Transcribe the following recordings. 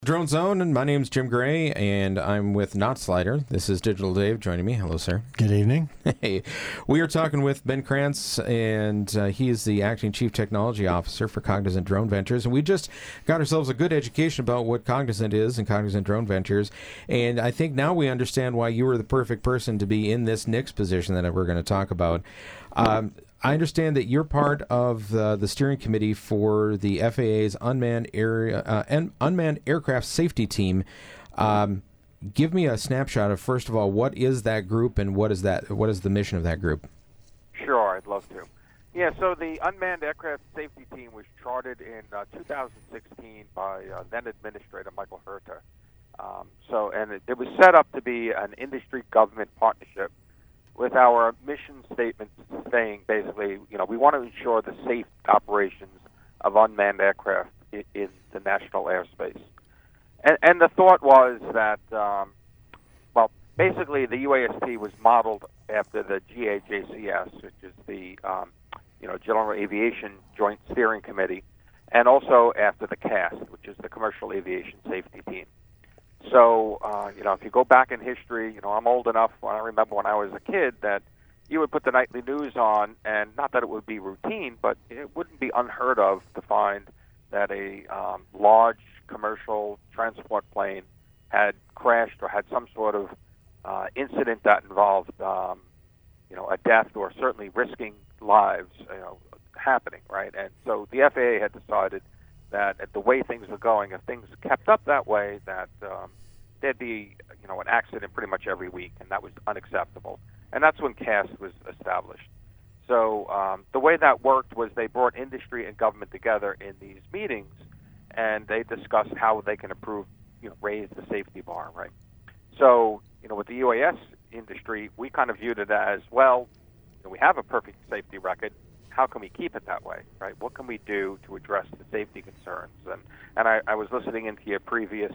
Drone Zone, and my name's Jim Gray, and I'm with Not Slider. This is Digital Dave joining me. Hello, sir. Good evening. Hey, we are talking with Ben Krantz, and he is the acting chief technology officer for Cognizant Drone Ventures. And we just got ourselves a good education about what Cognizant is and Cognizant Drone Ventures. And I think now we understand why you were the perfect person to be in this next position that we're going to talk about. I understand that you're part of the steering committee for the FAA's unmanned aircraft safety team. Give me a snapshot of, first of all, what is that group and what is the mission of that group? Sure, I'd love to. Yeah, so the Unmanned Aircraft Safety Team was chartered in 2016 by then Administrator Michael Herter. And it was set up to be an industry-government partnership with our mission statement saying basically, we want to ensure the safe operations of unmanned aircraft in the national airspace. And the thought was that, basically the UAST was modeled after the GAJCS, which is the General Aviation Joint Steering Committee, and also after the CAST, which is the Commercial Aviation Safety Team. So, if you go back in history, I'm old enough, I remember when I was a kid, that you would put the nightly news on, and not that it would be routine, but it wouldn't be unheard of to find that a large commercial transport plane had crashed or had some sort of incident that involved, a death or certainly risking lives, happening, right? And so the FAA had decided that the way things were going, if things kept up that way, that there'd be, an accident pretty much every week, and that was unacceptable. And that's when CAST was established. So the way that worked was they brought industry and government together in these meetings, and they discussed how they can improve, raise the safety bar, right? So, with the UAS industry, we kind of viewed it as, well, we have a perfect safety record. How can we keep it that way, right? What can we do to address the safety concerns? And I was listening into your previous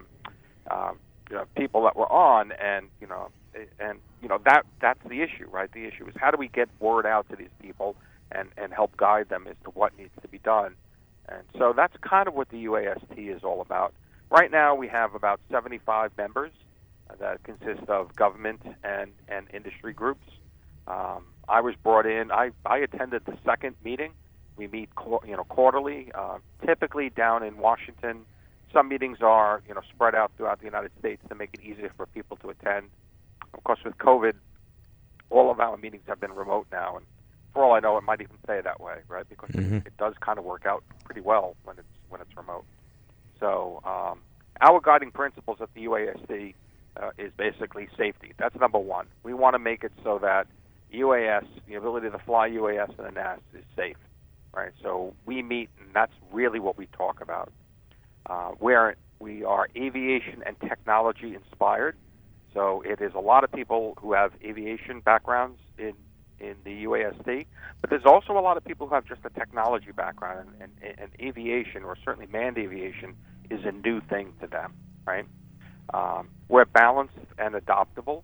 people that were on, and that's the issue, right? The issue is how do we get word out to these people and help guide them as to what needs to be done. And so that's kind of what the UAST is all about. Right now we have about 75 members that consist of government and industry groups. I was brought in. I attended the second meeting. We meet quarterly, typically down in Washington. Some meetings are spread out throughout the United States to make it easier for people to attend. Of course, with COVID, all of our meetings have been remote now, and for all I know, it might even stay that way, right? Because it does kind of work out pretty well when it's remote. So our guiding principles at the UASC is basically safety. That's number one. We want to make it so that UAS, the ability to fly UAS in the NAS, is safe, right? So we meet, and that's really what we talk about. We are aviation and technology inspired. So it is a lot of people who have aviation backgrounds in the UAST, but there's also a lot of people who have just a technology background, and aviation, or certainly manned aviation, is a new thing to them, right? We're balanced and adaptable.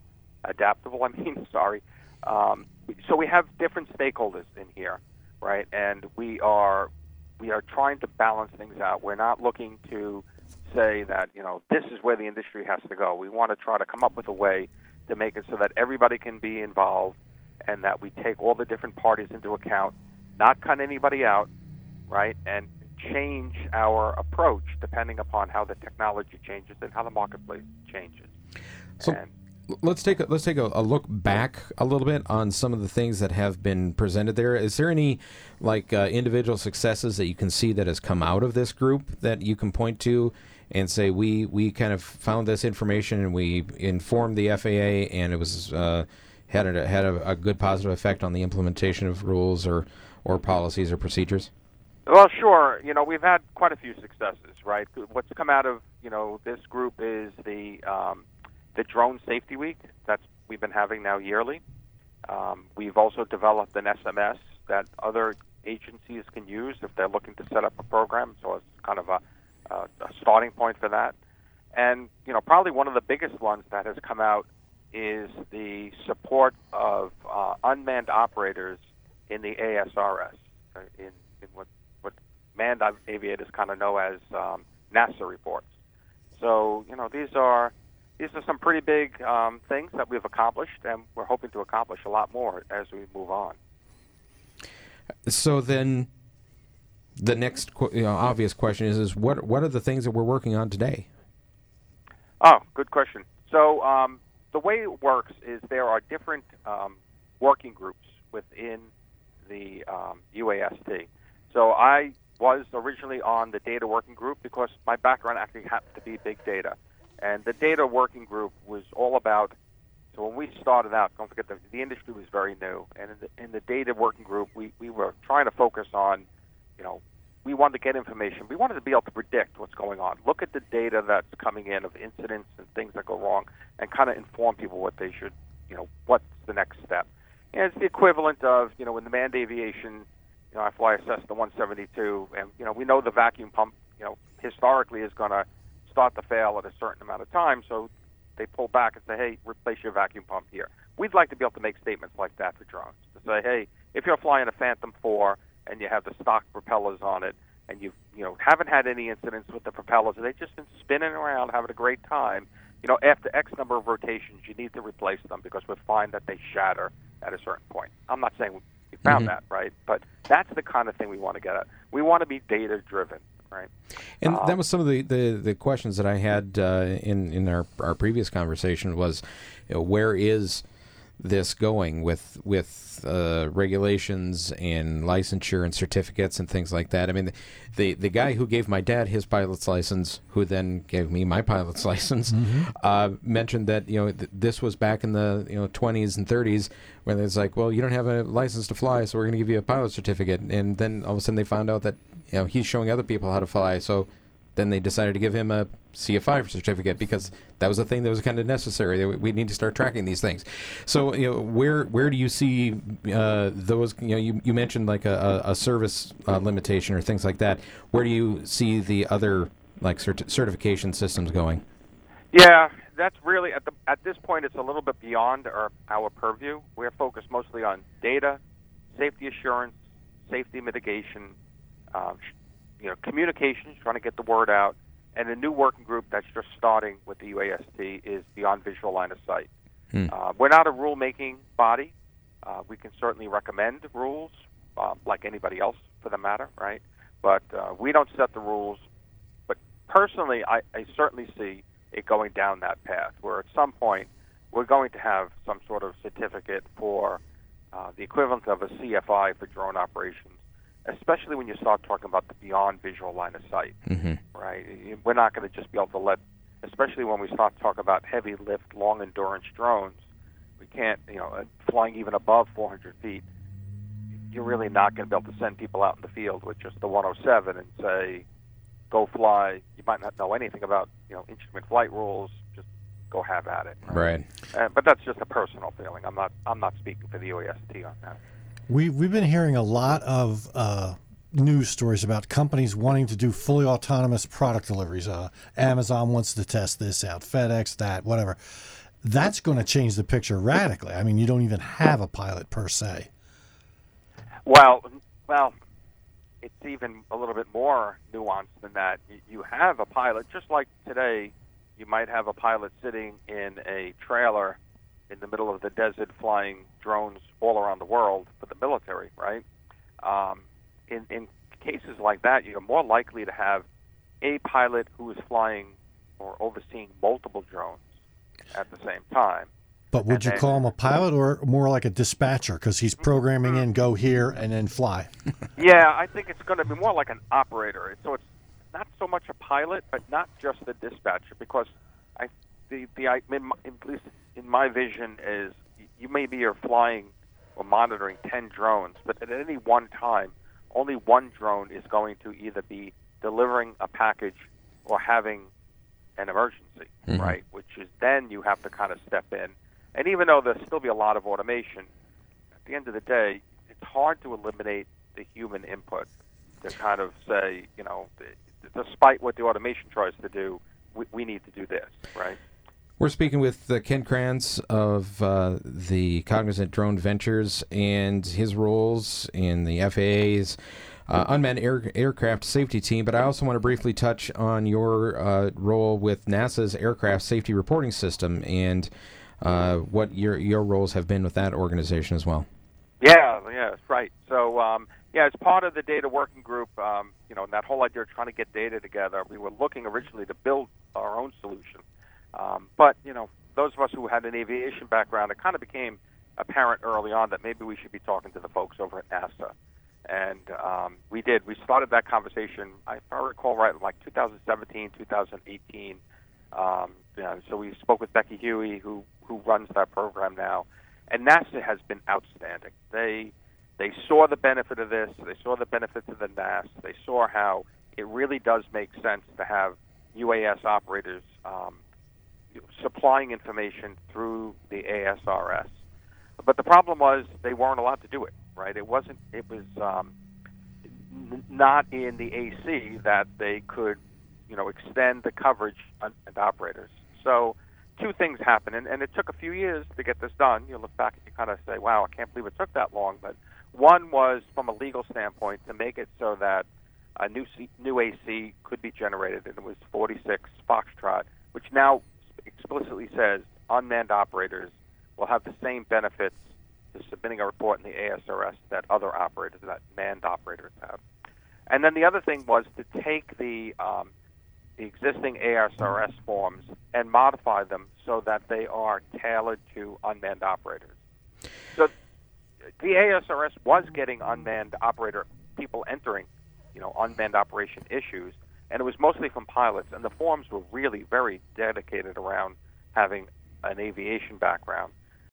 So we have different stakeholders in here, right? And we are trying to balance things out. We're not looking to say that, this is where the industry has to go. We want to try to come up with a way to make it so that everybody can be involved and that we take all the different parties into account, not cut anybody out, right? And change our approach depending upon how the technology changes and how the marketplace changes. So let's take a look back a little bit on some of the things that have been presented there. Is there any individual successes that you can see that has come out of this group that you can point to and say we kind of found this information and we informed the FAA and it was had a good positive effect on the implementation of rules or policies or procedures? Well, sure. We've had quite a few successes, right? What's come out of this group is the Drone Safety Week that we've been having now yearly. We've also developed an SMS that other agencies can use if they're looking to set up a program. So it's kind of a starting point for that. And probably one of the biggest ones that has come out is the support of unmanned operators in the ASRS, in what manned aviators kind of know as NASA reports. So, these are some pretty big things that we've accomplished, and we're hoping to accomplish a lot more as we move on. So then, the next obvious question is what are the things that we're working on today? Oh, good question. So the way it works is there are different working groups within the UAST. So I was originally on the data working group because my background actually happened to be big data. And the data working group was all about, so when we started out, don't forget the industry was very new. And in the data working group, we were trying to focus on, we wanted to get information. We wanted to be able to predict what's going on. Look at the data that's coming in of incidents and things that go wrong and kind of inform people what they should, what's the next step. And it's the equivalent of, in the manned aviation, I fly a Cessna 172, and, we know the vacuum pump, historically is going to start to fail at a certain amount of time, so they pull back and say, hey, replace your vacuum pump here. We'd like to be able to make statements like that for drones, to say, hey, if you're flying a Phantom 4 and you have the stock propellers on it, and you haven't had any incidents with the propellers, and they've just been spinning around having a great time, after X number of rotations, you need to replace them because we find that they shatter at a certain point. I'm not saying we found that, right? But that's the kind of thing we want to get at. We want to be data-driven, right? And that was some of the questions that I had in our previous conversation was, where is this going with regulations and licensure and certificates and things like that? I mean, the guy who gave my dad his pilot's license, who then gave me my pilot's license, mentioned that this was back in the 20s and 30s, when it's like, well, you don't have a license to fly, so we're going to give you a pilot certificate. And then all of a sudden they found out that he's showing other people how to fly, so then they decided to give him a CFI certificate because that was a thing that was kind of necessary. We need to start tracking these things. So, where do you see those? You mentioned like a service limitation or things like that. Where do you see the other like certification systems going? Yeah, that's really at this point it's a little bit beyond our purview. We're focused mostly on data, safety assurance, safety mitigation. Communications, trying to get the word out, and a new working group that's just starting with the UAST is beyond visual line of sight. We're not a rule-making body. We can certainly recommend rules, like anybody else for the matter, right? But we don't set the rules. But personally, I certainly see it going down that path, where at some point we're going to have some sort of certificate for the equivalent of a CFI for drone operations, especially when you start talking about the beyond visual line of sight, right? We're not going to just be able to especially when we start talking about heavy lift, long endurance drones, we can't, flying even above 400 feet, you're really not going to be able to send people out in the field with just the 107 and say, go fly. You might not know anything about, instrument flight rules, just go have at it. Right. But that's just a personal feeling. I'm not speaking for the UAST on that. We've been hearing a lot of news stories about companies wanting to do fully autonomous product deliveries. Amazon wants to test this out, FedEx, that, whatever. That's going to change the picture radically. I mean, you don't even have a pilot per se. Well, it's even a little bit more nuanced than that. You have a pilot, just like today, you might have a pilot sitting in a trailer in the middle of the desert flying drones all around the world for the military, right? In cases like that, you're more likely to have a pilot who is flying or overseeing multiple drones at the same time. But would you call him a pilot or more like a dispatcher because he's programming in, go here, and then fly? Yeah, I think it's going to be more like an operator. So it's not so much a pilot, but not just a dispatcher, because at least in my vision is you maybe are flying or monitoring 10 drones, but at any one time, only one drone is going to either be delivering a package or having an emergency, right? Which is then you have to kind of step in. And even though there'll still be a lot of automation, at the end of the day, it's hard to eliminate the human input to kind of say, despite what the automation tries to do, we need to do this, right? We're speaking with Ken Krantz of the Cognizant Drone Ventures and his roles in the FAA's unmanned aircraft safety team, but I also want to briefly touch on your role with NASA's aircraft safety reporting system and what your roles have been with that organization as well. Yeah, that's right. So, as part of the data working group, and that whole idea of trying to get data together, we were looking originally to build our own solution. But, those of us who had an aviation background, it kind of became apparent early on that maybe we should be talking to the folks over at NASA. And we did. We started that conversation, if I recall right, like 2017, 2018. So we spoke with Becky Huey, who runs that program now. And NASA has been outstanding. They saw the benefit of this. They saw the benefits of the NAS. They saw how it really does make sense to have UAS operators supplying information through the ASRS. But the problem was they weren't allowed to do it, right? It was not in the AC that they could, extend the coverage on operators. So two things happened, and it took a few years to get this done. You look back and you kind of say, wow, I can't believe it took that long. But one was, from a legal standpoint, to make it so that a new AC could be generated, and it was 46 Foxtrot, which now explicitly says unmanned operators will have the same benefits to submitting a report in the ASRS that other operators, that manned operators have. And then the other thing was to take the existing ASRS forms and modify them so that they are tailored to unmanned operators. So the ASRS was getting unmanned operator people entering, unmanned operation issues, and it was mostly from pilots, and the forms were really very dedicated around having an aviation background.